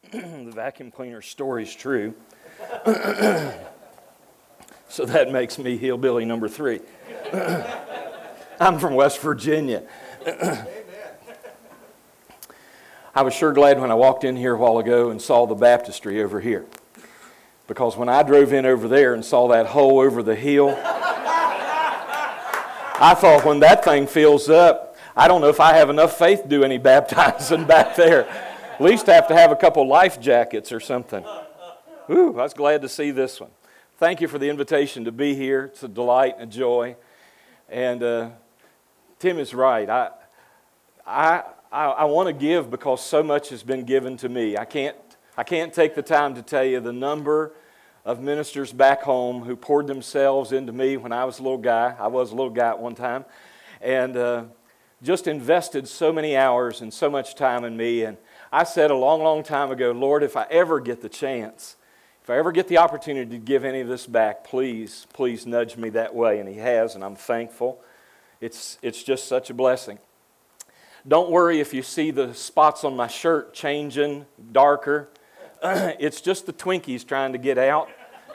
The vacuum cleaner story's true. So that makes me hillbilly number 3. I'm from West Virginia. I was sure glad when I walked in here a while ago and saw the baptistry over here. Because when I drove in over there and saw that hole over the hill, I thought when that thing fills up, I don't know if I have enough faith to do any baptizing back there. At least I have to have a couple life jackets or something. Ooh, I was glad to see this one. Thank you for the invitation to be here. It's a delight and a joy. And Tim is right. I want to give because so much has been given to me. I can't take the time to tell you the number of ministers back home who poured themselves into me when I was a little guy. I was a little guy at one time. And just invested so many hours and so much time in me. And I said a long, long time ago, Lord, if I ever get the chance, if I ever get the opportunity to give any of this back, please nudge me that way. And He has, and I'm thankful. It's just such a blessing. Don't worry if you see the spots on my shirt changing darker. It's just the Twinkies trying to get out.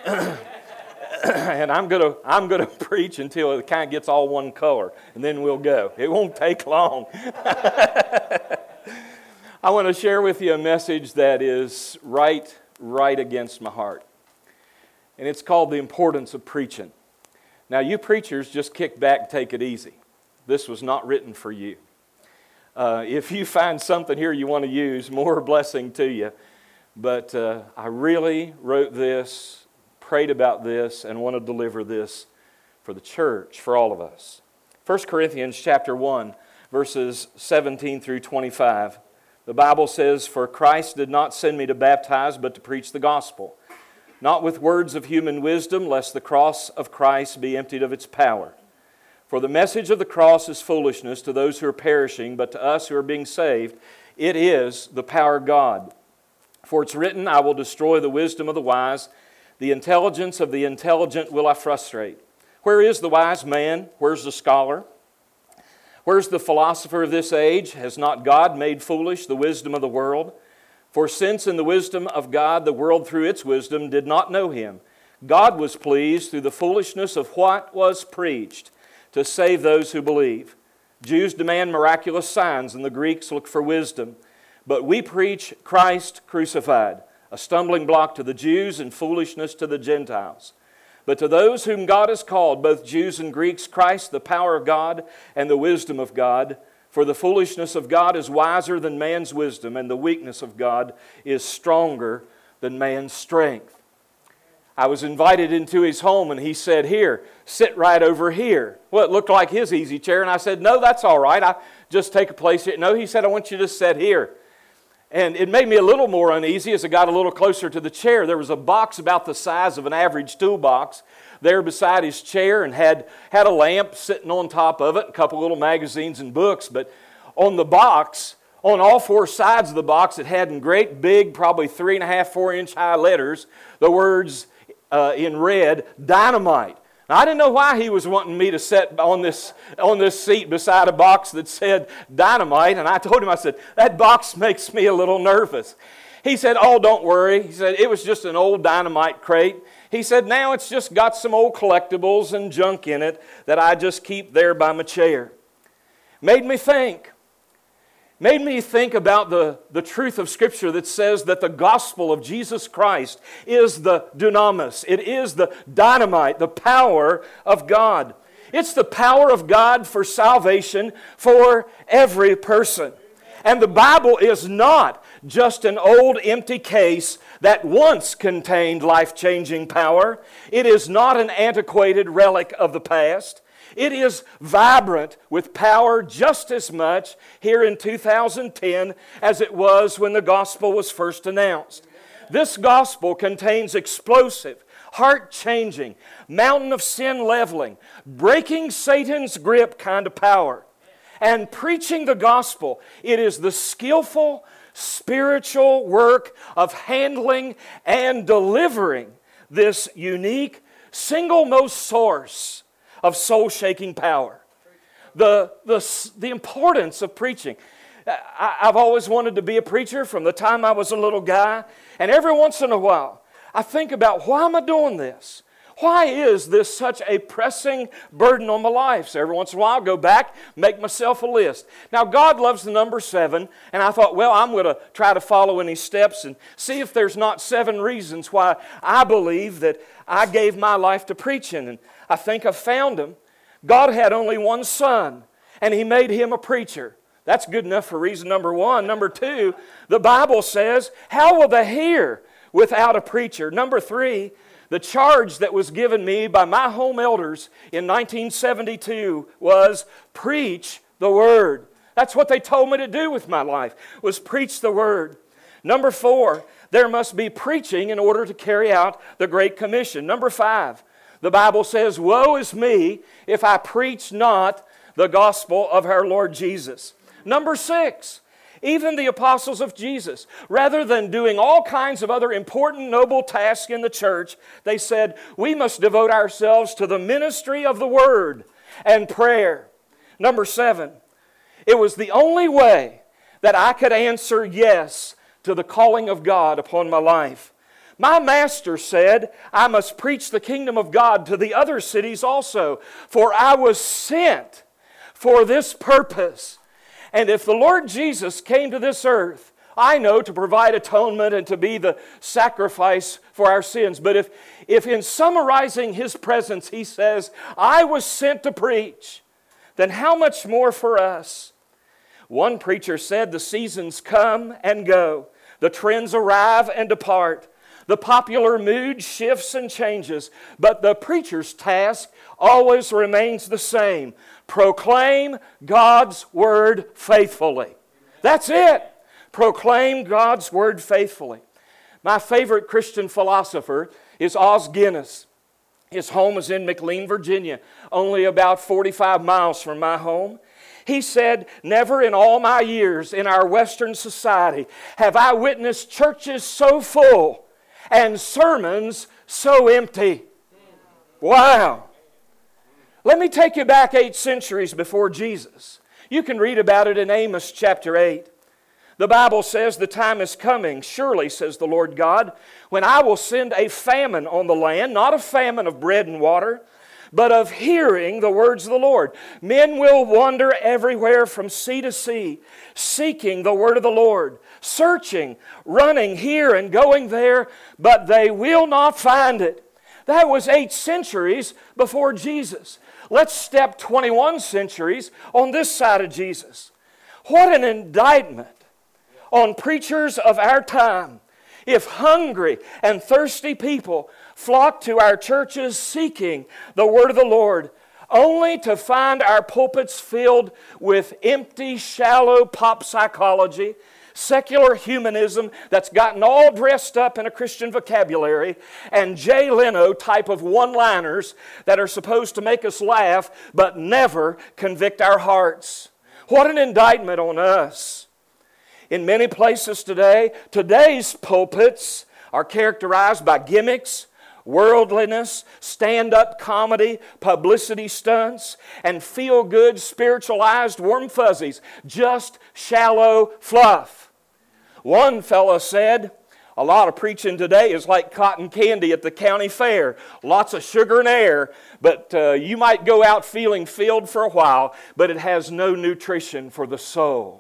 And I'm gonna preach until it kind of gets all one color, and then we'll go. It won't take long. I want to share with you a message that is right against my heart. And it's called the importance of preaching. Now, you preachers, just kick back and take it easy. This was not written for you. If you find something here you want to use, more blessing to you. But I really wrote this, prayed about this, and want to deliver this for the church, for all of us. 1 Corinthians chapter 1, verses 17 through 25. The Bible says, "For Christ did not send me to baptize, but to preach the gospel, not with words of human wisdom, lest the cross of Christ be emptied of its power. For the message of the cross is foolishness to those who are perishing, but to us who are being saved, it is the power of God. For it's written, I will destroy the wisdom of the wise, the intelligence of the intelligent will I frustrate. Where is the wise man? Where's the scholar? Where's the philosopher of this age? Has not God made foolish the wisdom of the world? For since in the wisdom of God the world through its wisdom did not know Him, God was pleased through the foolishness of what was preached to save those who believe. Jews demand miraculous signs, and the Greeks look for wisdom. But we preach Christ crucified, a stumbling block to the Jews and foolishness to the Gentiles. But to those whom God has called, both Jews and Greeks, Christ, the power of God and the wisdom of God. For the foolishness of God is wiser than man's wisdom, and the weakness of God is stronger than man's strength." I was invited into his home, and he said, "Here, sit right over here." Well, it looked like his easy chair, and I said, "No, that's all right. I just take a place here." No, he said, "I want you to sit here." And it made me a little more uneasy as I got a little closer to the chair. There was a box about the size of an average toolbox there beside his chair, and had a lamp sitting on top of it, a couple little magazines and books. But on the box, on all four sides of the box, it had in great big, probably 3.5, 4-inch high letters, the words in red, "Dynamite." Now, I didn't know why he was wanting me to sit on this seat beside a box that said dynamite, and I told him, I said, "That box makes me a little nervous." He said, "Oh, don't worry." He said, "It was just an old dynamite crate." He said, "Now it's just got some old collectibles and junk in it that I just keep there by my chair." Made me think about the truth of Scripture that says that the gospel of Jesus Christ is the dunamis. It is the dynamite, the power of God. It's the power of God for salvation for every person. And the Bible is not just an old empty case that once contained life-changing power. It is not an antiquated relic of the past. It is vibrant with power just as much here in 2010 as it was when the gospel was first announced. This gospel contains explosive, heart-changing, mountain of sin leveling, breaking Satan's grip kind of power. And preaching the gospel, it is the skillful, spiritual work of handling and delivering this unique, single-most source of soul-shaking power. The importance of preaching. I've always wanted to be a preacher from the time I was a little guy. And every once in a while, I think about, why am I doing this? Why is this such a pressing burden on my life? So every once in a while, I'll go back, make myself a list. Now, God loves the number 7, and I thought, well, I'm going to try to follow in His steps and see if there's not 7 reasons why I believe that I gave my life to preaching. And I think I found them. God had only one Son, and He made Him a preacher. That's good enough for reason number 1. Number 2, the Bible says, how will they hear without a preacher? Number 3, the charge that was given me by my home elders in 1972 was preach the Word. That's what they told me to do with my life, was preach the Word. Number 4, there must be preaching in order to carry out the Great Commission. Number 5, the Bible says, woe is me if I preach not the gospel of our Lord Jesus. Number 6, even the apostles of Jesus, rather than doing all kinds of other important, noble tasks in the church, they said, we must devote ourselves to the ministry of the Word and prayer. Number 7, it was the only way that I could answer yes to the calling of God upon my life. My master said, I must preach the kingdom of God to the other cities also, for I was sent for this purpose. And if the Lord Jesus came to this earth, I know, to provide atonement and to be the sacrifice for our sins. But if in summarizing His presence He says, I was sent to preach, then how much more for us? One preacher said, the seasons come and go. The trends arrive and depart. The popular mood shifts and changes. But the preacher's task always remains the same. Proclaim God's Word faithfully. That's it. Proclaim God's Word faithfully. My favorite Christian philosopher is Os Guinness. His home is in McLean, Virginia, only about 45 miles from my home. He said, never in all my years in our Western society have I witnessed churches so full and sermons so empty. Wow. Let me take you back 8 centuries before Jesus. You can read about it in Amos chapter 8. The Bible says, the time is coming, surely, says the Lord God, when I will send a famine on the land, not a famine of bread and water, but of hearing the words of the Lord. Men will wander everywhere from sea to sea, seeking the word of the Lord, searching, running here and going there, but they will not find it. That was 8 centuries before Jesus. Let's step 21 centuries on this side of Jesus. What an indictment on preachers of our time if hungry and thirsty people flock to our churches seeking the word of the Lord, only to find our pulpits filled with empty, shallow pop psychology, secular humanism that's gotten all dressed up in a Christian vocabulary, and Jay Leno type of one-liners that are supposed to make us laugh but never convict our hearts. What an indictment on us. In many places today, today's pulpits are characterized by gimmicks, worldliness, stand-up comedy, publicity stunts, and feel-good, spiritualized warm fuzzies, just shallow fluff. One fellow said, a lot of preaching today is like cotton candy at the county fair. Lots of sugar and air, but you might go out feeling filled for a while, but it has no nutrition for the soul.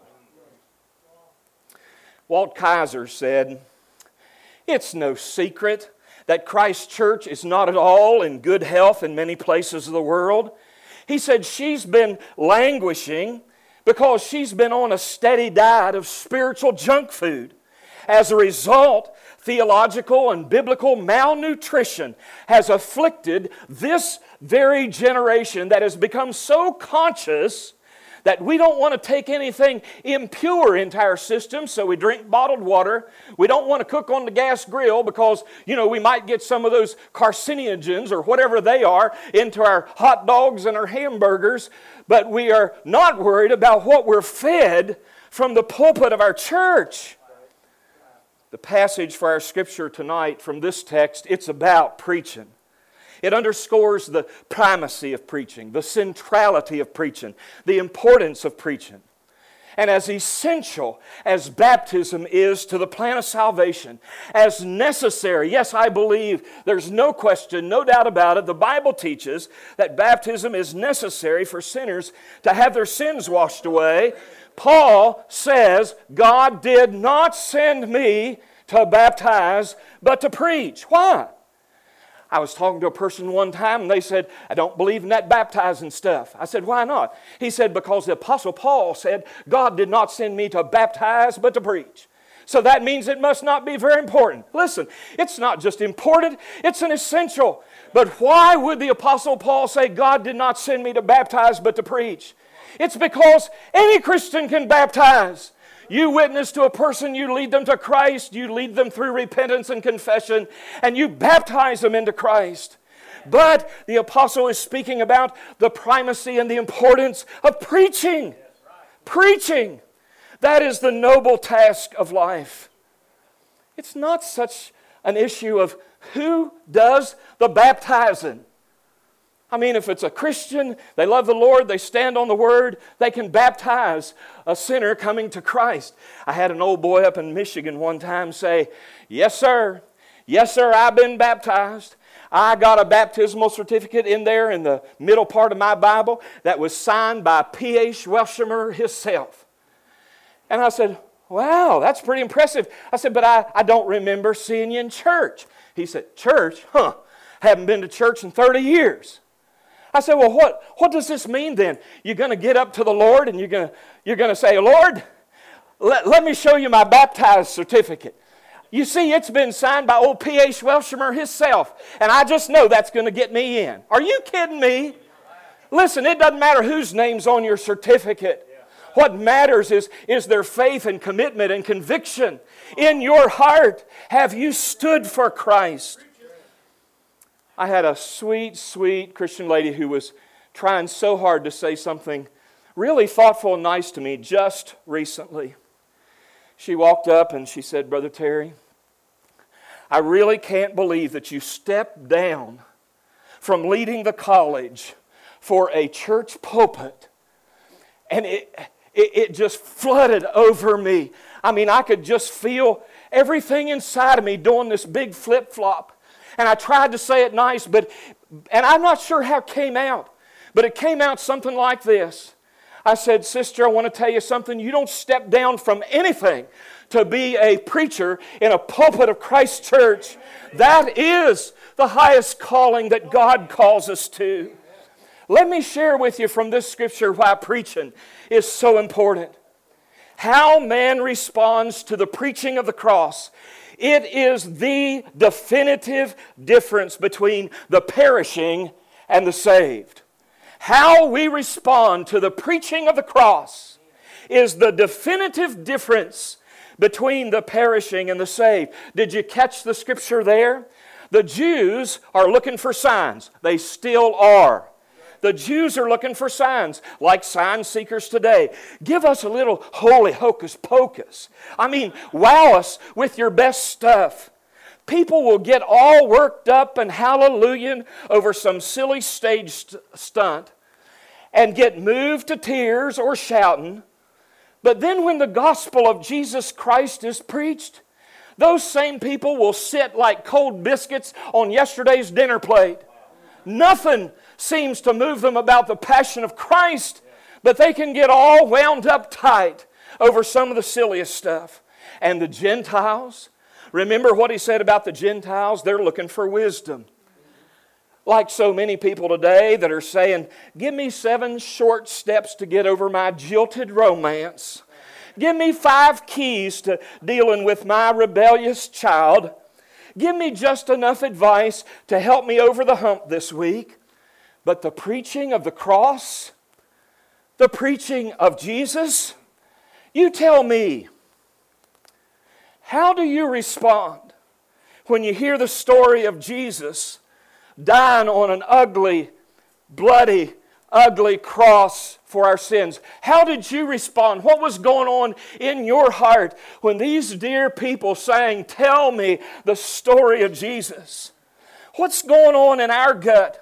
Walt Kaiser said, it's no secret that Christ Church is not at all in good health in many places of the world. He said she's been languishing because she's been on a steady diet of spiritual junk food. As a result, theological and biblical malnutrition has afflicted this very generation that has become so conscious that we don't want to take anything impure into our system, so we drink bottled water. We don't want to cook on the gas grill because, we might get some of those carcinogens or whatever they are into our hot dogs and our hamburgers, but we are not worried about what we're fed from the pulpit of our church. The passage for our scripture tonight from this text, it's about preaching. It underscores the primacy of preaching, the centrality of preaching, the importance of preaching. And as essential as baptism is to the plan of salvation, as necessary, yes, I believe there's no question, no doubt about it, the Bible teaches that baptism is necessary for sinners to have their sins washed away. Paul says, God did not send me to baptize, but to preach. Why? I was talking to a person one time and they said, I don't believe in that baptizing stuff. I said, why not? He said, because the Apostle Paul said, God did not send me to baptize, but to preach. So that means it must not be very important. Listen, it's not just important, it's an essential. But why would the Apostle Paul say, God did not send me to baptize, but to preach? It's because any Christian can baptize. You witness to a person, you lead them to Christ, you lead them through repentance and confession, and you baptize them into Christ. But the apostle is speaking about the primacy and the importance of preaching. Preaching. That is the noble task of life. It's not such an issue of who does the baptizing. I mean, if it's a Christian, they love the Lord, they stand on the Word, they can baptize a sinner coming to Christ. I had an old boy up in Michigan one time say, yes, sir, I've been baptized. I got a baptismal certificate in there in the middle part of my Bible that was signed by P.H. Welshamer himself. And I said, wow, that's pretty impressive. I said, but I don't remember seeing you in church. He said, church? Haven't been to church in 30 years. I said, well, what does this mean then? You're going to get up to the Lord and you're going to say, Lord, let me show you my baptized certificate. You see, it's been signed by old P.H. Welshamer himself, and I just know that's going to get me in. Are you kidding me? Listen, it doesn't matter whose name's on your certificate. What matters is their faith and commitment and conviction. In your heart, have you stood for Christ? I had a sweet, sweet Christian lady who was trying so hard to say something really thoughtful and nice to me just recently. She walked up and she said, Brother Terry, I really can't believe that you stepped down from leading the college for a church pulpit. And it just flooded over me. I mean, I could just feel everything inside of me doing this big flip-flop. And I tried to say it nice, and I'm not sure how it came out, but it came out something like this. I said, sister, I want to tell you something. You don't step down from anything to be a preacher in a pulpit of Christ Church. That is the highest calling that God calls us to. Let me share with you from this scripture why preaching is so important. How man responds to the preaching of the cross. It is the definitive difference between the perishing and the saved. How we respond to the preaching of the cross is the definitive difference between the perishing and the saved. Did you catch the scripture there? The Jews are looking for signs. They still are. The Jews are looking for signs, like sign seekers today. Give us a little holy hocus pocus. I mean, wow us with your best stuff. People will get all worked up and hallelujah over some silly stage stunt and get moved to tears or shouting. But then when the gospel of Jesus Christ is preached, those same people will sit like cold biscuits on yesterday's dinner plate. Nothing seems to move them about the passion of Christ, but they can get all wound up tight over some of the silliest stuff. And the Gentiles, remember what he said about the Gentiles? They're looking for wisdom. Like so many people today that are saying, give me 7 short steps to get over my jilted romance. Give me 5 keys to dealing with my rebellious child. Give me just enough advice to help me over the hump this week. But the preaching of the cross, the preaching of Jesus, you tell me, how do you respond when you hear the story of Jesus dying on an ugly, bloody, ugly cross for our sins? How did you respond? What was going on in your heart when these dear people sang, tell me the story of Jesus? What's going on in our gut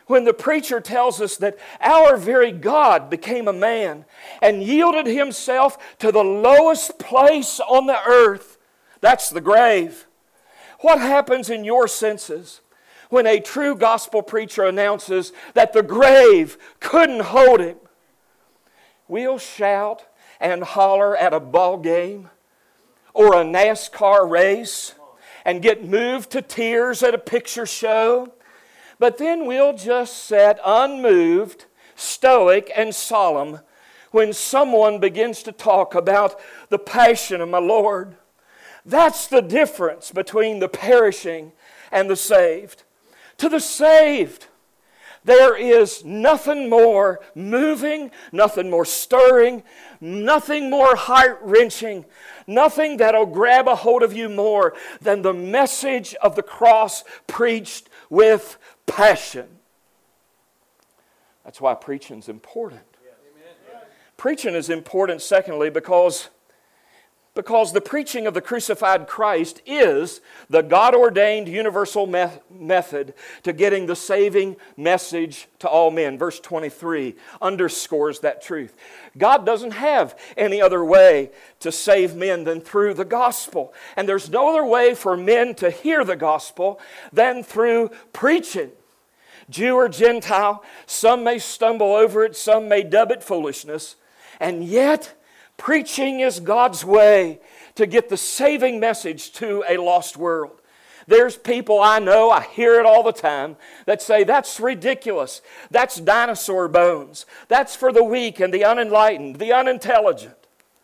when the preacher tells us that our very God became a man and yielded Himself to the lowest place on the earth. That's the grave. What happens in your senses when a true gospel preacher announces that the grave couldn't hold Him? We'll shout and holler at a ball game or a NASCAR race and get moved to tears at a picture show. But then we'll just sit unmoved, stoic, and solemn when someone begins to talk about the passion of my Lord. That's the difference between the perishing and the saved. To the saved, there is nothing more moving, nothing more stirring, nothing more heart-wrenching, nothing that'll grab a hold of you more than the message of the cross preached with passion. That's why preaching is important. Preaching is important, secondly, because the preaching of the crucified Christ is the God-ordained universal method to getting the saving message to all men. Verse 23 underscores that truth. God doesn't have any other way to save men than through the gospel. And there's no other way for men to hear the gospel than through preaching. Jew or Gentile, some may stumble over it, some may dub it foolishness, and yet preaching is God's way to get the saving message to a lost world. There's people I know, I hear it all the time, that say, that's ridiculous. That's dinosaur bones. That's for the weak and the unenlightened, the unintelligent.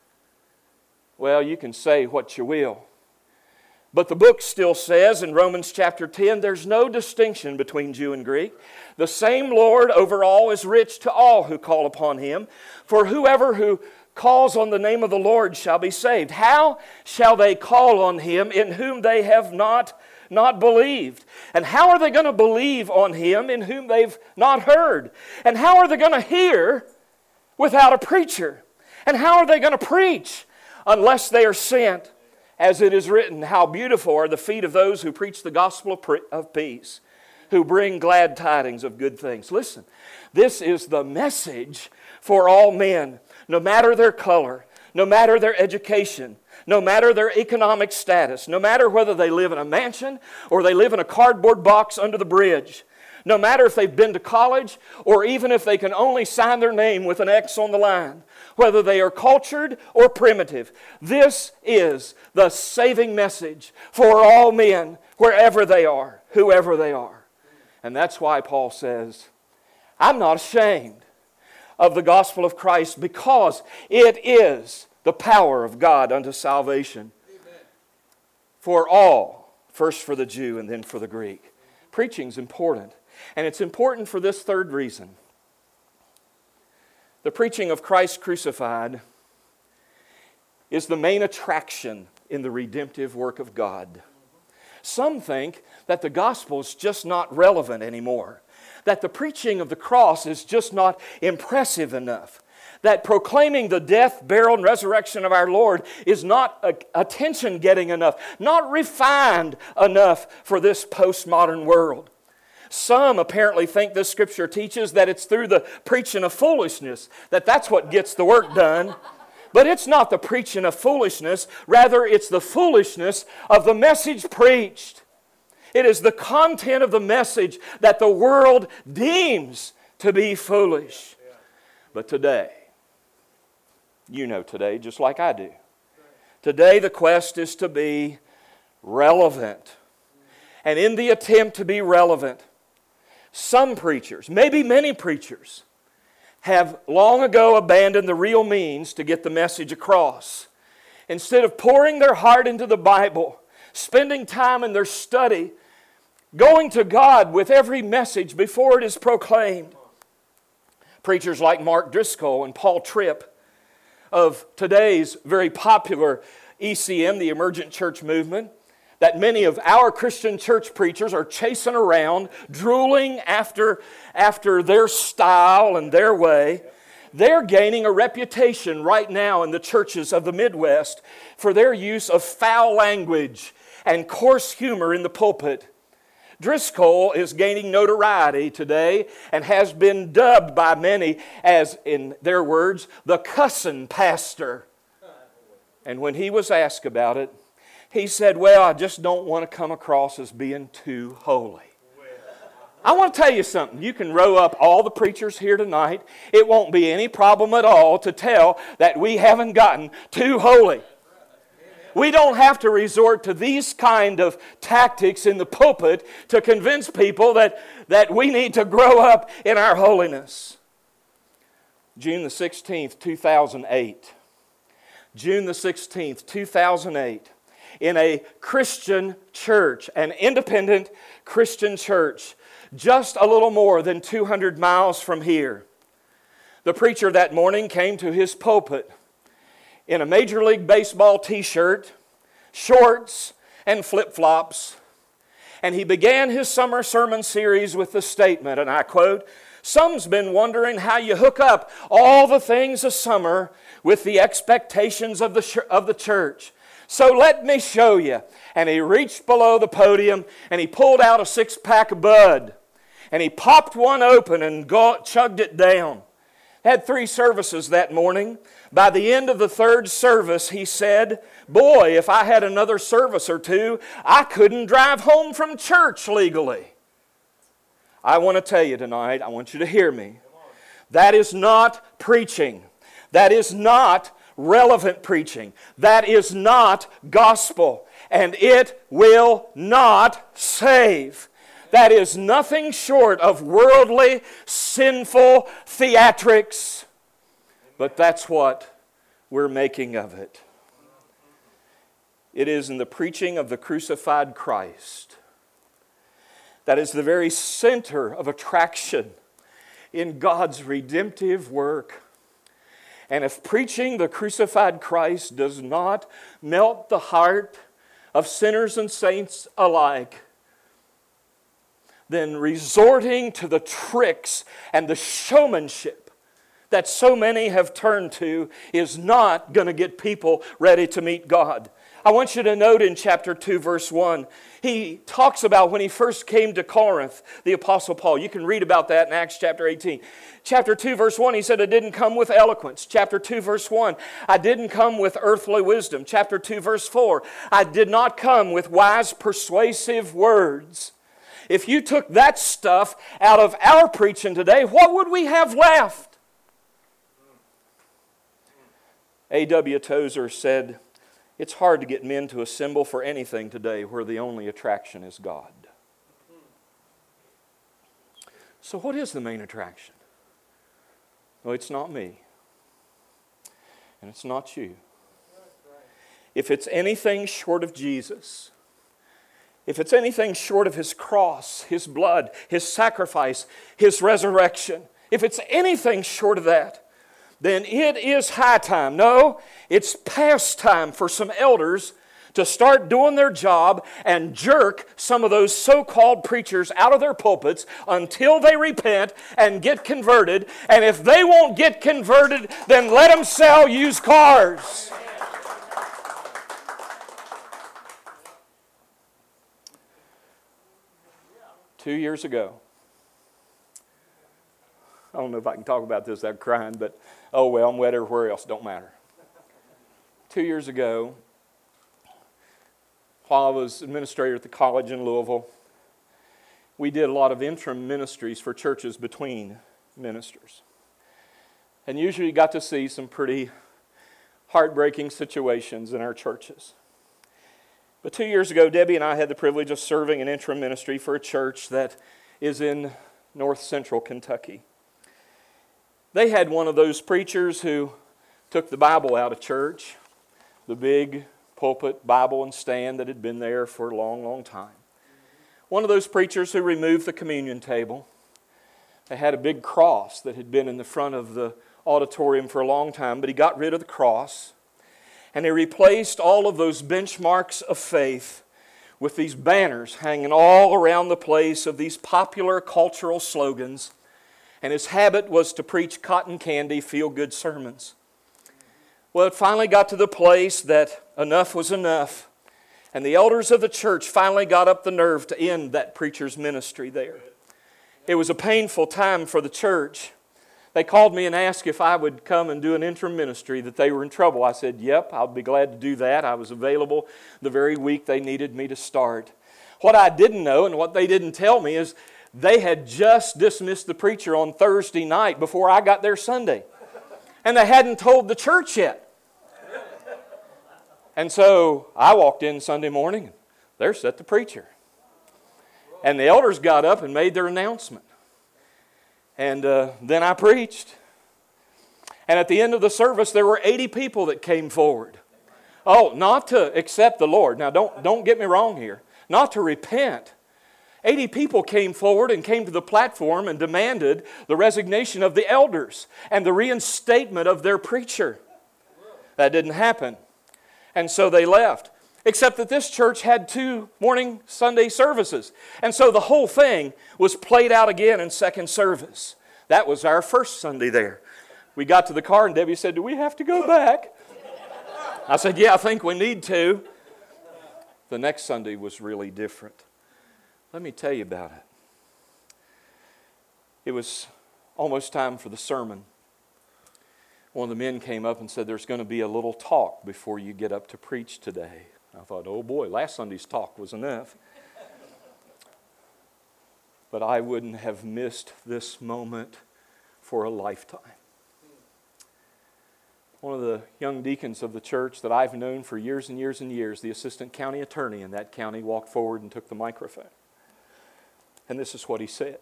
Well, you can say what you will. But the book still says in Romans chapter 10, there's no distinction between Jew and Greek. The same Lord over all is rich to all who call upon Him. For whoever who calls on the name of the Lord shall be saved. How shall they call on Him in whom they have not believed? And how are they going to believe on Him in whom they've not heard? And how are they going to hear without a preacher? And how are they going to preach unless they are sent? As it is written, how beautiful are the feet of those who preach the gospel of peace, who bring glad tidings of good things. Listen, this is the message for all men, no matter their color, no matter their education, no matter their economic status, no matter whether they live in a mansion or they live in a cardboard box under the bridge, no matter if they've been to college or even if they can only sign their name with an X on the line, whether they are cultured or primitive. This is the saving message for all men, wherever they are, whoever they are. And that's why Paul says, I'm not ashamed of the gospel of Christ because it is the power of God unto salvation. Amen. For all, first for the Jew and then for the Greek. Preaching is important. And it's important for this third reason. The preaching of Christ crucified is the main attraction in the redemptive work of God. Some think that the gospel is just not relevant anymore, that the preaching of the cross is just not impressive enough, that proclaiming the death, burial, and resurrection of our Lord is not attention-getting enough, not refined enough for this postmodern world. Some apparently think this scripture teaches that it's through the preaching of foolishness that's what gets the work done. But it's not the preaching of foolishness. Rather, it's the foolishness of the message preached. It is the content of the message that the world deems to be foolish. But today, you know today just like I do. Today the quest is to be relevant. And in the attempt to be relevant, some preachers, maybe many preachers, have long ago abandoned the real means to get the message across. Instead of pouring their heart into the Bible, spending time in their study, going to God with every message before it is proclaimed. Preachers like Mark Driscoll and Paul Tripp of today's very popular ECM, the Emergent Church Movement, that many of our Christian church preachers are chasing around, drooling after their style and their way. They're gaining a reputation right now in the churches of the Midwest for their use of foul language and coarse humor in the pulpit. Driscoll is gaining notoriety today and has been dubbed by many as, in their words, the cussin' pastor. And when he was asked about it, he said, well, I just don't want to come across as being too holy. I want to tell you something. You can row up all the preachers here tonight. It won't be any problem at all to tell that we haven't gotten too holy. We don't have to resort to these kind of tactics in the pulpit to convince people that we need to grow up in our holiness. June the 16th, 2008. June the 16th, 2008. In a Christian church, an independent Christian church, just a little more than 200 miles from here. The preacher that morning came to his pulpit in a Major League Baseball t-shirt, shorts, and flip-flops. And he began his summer sermon series with the statement, and I quote, "Some's been wondering how you hook up all the things of summer with the expectations of the church. So let me show you." And he reached below the podium and he pulled out a 6-pack of Bud. And he popped one open and chugged it down. Had 3 services that morning. By the end of the 3rd service, he said, boy, if I had another service or 2, I couldn't drive home from church legally. I want to tell you tonight, I want you to hear me. That is not preaching. That is not relevant preaching. That is not gospel. And it will not save. That is nothing short of worldly, sinful theatrics. But that's what we're making of it. It is in the preaching of the crucified Christ that is the very center of attraction in God's redemptive work. And if preaching the crucified Christ does not melt the heart of sinners and saints alike, then resorting to the tricks and the showmanship that so many have turned to is not going to get people ready to meet God. I want you to note in chapter 2, verse 1, he talks about when he first came to Corinth, the Apostle Paul. You can read about that in Acts chapter 18. Chapter 2, verse 1, he said, I didn't come with eloquence. Chapter 2, verse 1, I didn't come with earthly wisdom. Chapter 2, verse 4, I did not come with wise, persuasive words. If you took that stuff out of our preaching today, what would we have left? A.W. Tozer said, it's hard to get men to assemble for anything today where the only attraction is God. So what is the main attraction? Well, it's not me. And it's not you. If it's anything short of Jesus, if it's anything short of His cross, His blood, His sacrifice, His resurrection, if it's anything short of that, then it is high time. No, it's past time for some elders to start doing their job and jerk some of those so-called preachers out of their pulpits until they repent and get converted. And if they won't get converted, then let them sell used cars. 2 years ago, I don't know if I can talk about this without crying, but oh well, I'm wet everywhere else, don't matter. 2 years ago, while I was administrator at the college in Louisville, we did a lot of interim ministries for churches between ministers. And usually you got to see some pretty heartbreaking situations in our churches. But 2 years ago, Debbie and I had the privilege of serving an interim ministry for a church that is in north central Kentucky. They had one of those preachers who took the Bible out of church, the big pulpit Bible and stand that had been there for a long, long time. One of those preachers who removed the communion table. They had a big cross that had been in the front of the auditorium for a long time, but he got rid of the cross. And he replaced all of those benchmarks of faith with these banners hanging all around the place of these popular cultural slogans. And his habit was to preach cotton candy, feel-good sermons. Well, it finally got to the place that enough was enough. And the elders of the church finally got up the nerve to end that preacher's ministry there. It was a painful time for the church. They called me and asked if I would come and do an interim ministry, that they were in trouble. I said, yep, I'll be glad to do that. I was available the very week they needed me to start. What I didn't know and what they didn't tell me is they had just dismissed the preacher on Thursday night before I got there Sunday. And they hadn't told the church yet. And so I walked in Sunday morning, and there sat the preacher. And the elders got up and made their announcement. And then I preached. And at the end of the service, there were 80 people that came forward. Oh, not to accept the Lord. Now, don't get me wrong here. Not to repent. 80 people came forward and came to the platform and demanded the resignation of the elders and the reinstatement of their preacher. That didn't happen. And so they left. Except that this church had 2 morning Sunday services. And so the whole thing was played out again in second service. That was our first Sunday there. We got to the car and Debbie said, do we have to go back? I said, yeah, I think we need to. The next Sunday was really different. Let me tell you about it. It was almost time for the sermon. One of the men came up and said, there's going to be a little talk before you get up to preach today. I thought, oh boy, last Sunday's talk was enough. But I wouldn't have missed this moment for a lifetime. One of the young deacons of the church that I've known for years and years and years, the assistant county attorney in that county, walked forward and took the microphone. And this is what he said.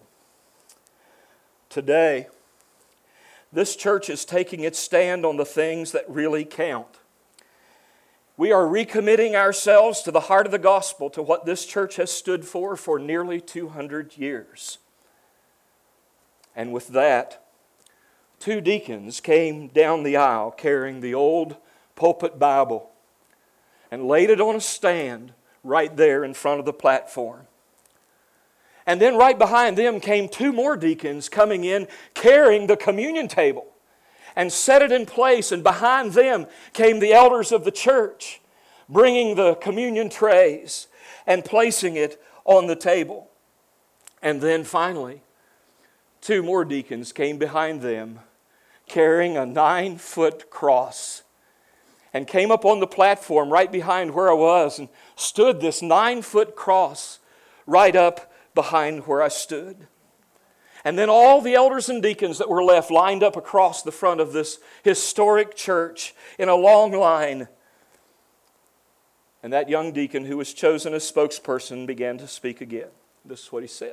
Today, this church is taking its stand on the things that really count. We are recommitting ourselves to the heart of the gospel, to what this church has stood for nearly 200 years. And with that, 2 deacons came down the aisle carrying the old pulpit Bible and laid it on a stand right there in front of the platform. And then right behind them came 2 more deacons coming in carrying the communion table and set it in place. And behind them came the elders of the church bringing the communion trays and placing it on the table. And then finally, 2 more deacons came behind them carrying a 9-foot cross and came up on the platform right behind where I was and stood this 9-foot cross right up behind where I stood. And then all the elders and deacons that were left lined up across the front of this historic church in a long line. And that young deacon who was chosen as spokesperson began to speak again. This is what he said.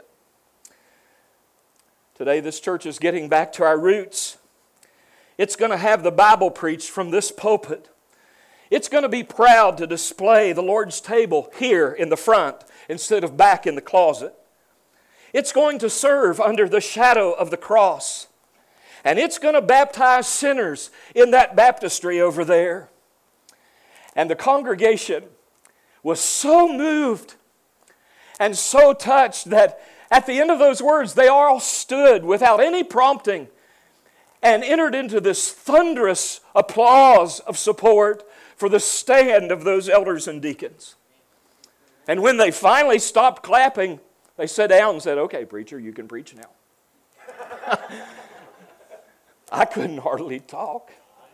Today this church is getting back to our roots. It's going to have the Bible preached from this pulpit. It's going to be proud to display the Lord's table here in the front instead of back in the closet. It's going to serve under the shadow of the cross. And it's going to baptize sinners in that baptistry over there. And the congregation was so moved and so touched that at the end of those words, they all stood without any prompting and entered into this thunderous applause of support for the stand of those elders and deacons. And when they finally stopped clapping, they sat down and said, okay, preacher, you can preach now. I couldn't hardly talk.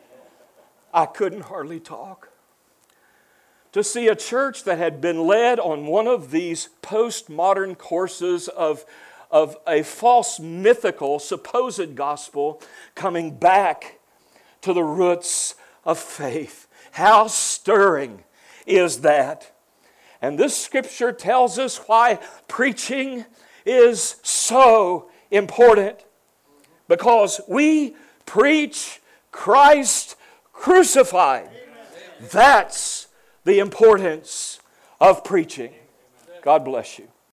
To see a church that had been led on one of these postmodern courses of a false mythical supposed gospel coming back to the roots of faith. How stirring is that? And this scripture tells us why preaching is so important. Because we preach Christ crucified. That's the importance of preaching. God bless you.